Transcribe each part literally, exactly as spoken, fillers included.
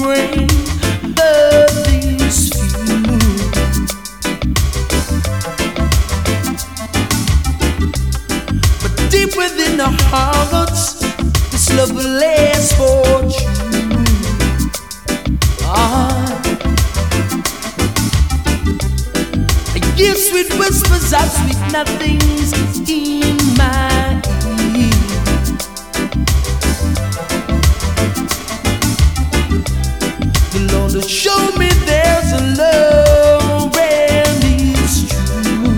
rain, but these few. But deep within our hearts, this love will last for true. Ah, I hear sweet whispers of sweet nothings in my ear. The Lord will show me there's a love and it's true.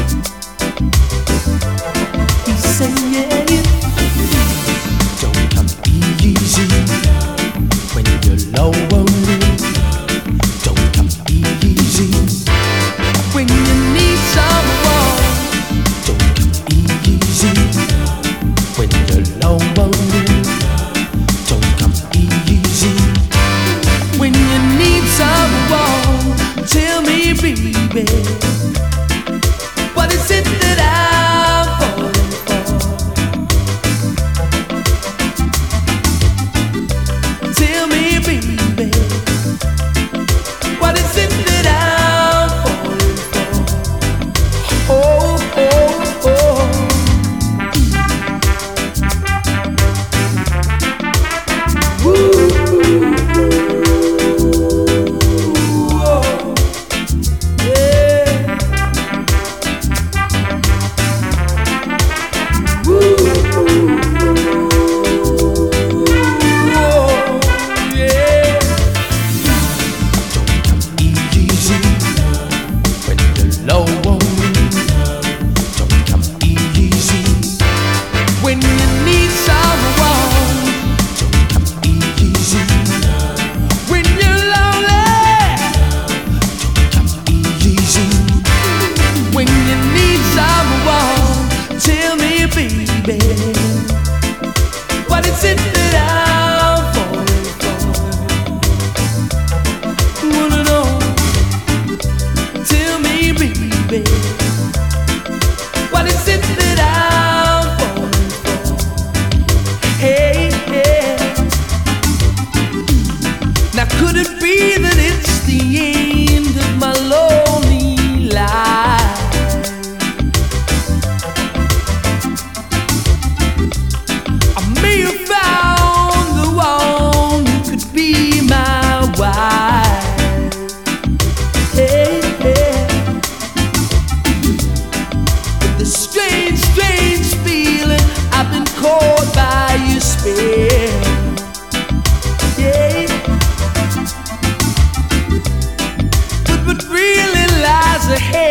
He's saying, yeah, don't come easy when you're low on me. Don't come easy when you need someone. Don't come easy when you're low on me. Don't come easy when you need someone. Tell me, baby, what is it that I'm falling for? Tell me, baby, what is it that I'm falling for? Oh, oh, oh. Woo. Oh, yeah. Woo. Oh, yeah. Don't come easy when you're low on me. Don't come easy when you need someone. Don't come easy when you're lonely. Don't come easy when you need someone. Tell me, baby, what is it that I'm falling for? Wanna know? Tell me, baby, what is it that I'm falling for? Hey, hey. Now could it be that it's the end of my lonely life? I may have found the one who could be my wife. Hey, hey. With the strange, strange feeling I've been caught by your spell. Yeah. But what really lies ahead